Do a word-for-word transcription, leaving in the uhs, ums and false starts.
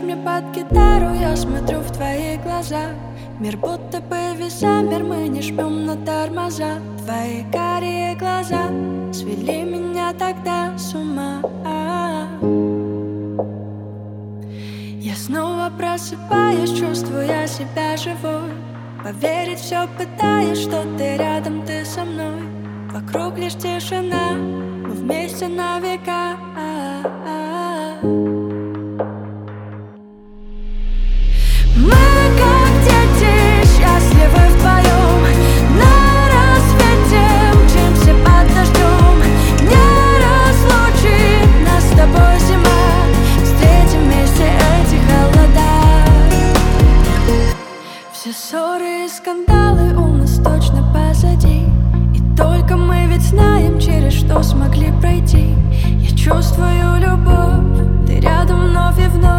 мне под гитару, я смотрю в твои глаза. Мир будто бы весь замер, мы не жмем на тормоза. Твои карие глаза свели меня тогда с ума. Я снова просыпаюсь, чувствуя себя живой. Поверить все пытаюсь, что ты рядом, ты со мной. Вокруг лишь тишина, мы вместе на века. Мы как дети, счастливы вдвоем. На рассвете мчимся под дождем. Не разлучит нас с тобой зима. Встретим вместе эти холода. Все ссоры и скандалы у нас точно позади. И только мы ведь знаем, через что смогли пройти. Я чувствую любовь, ты рядом вновь и вновь.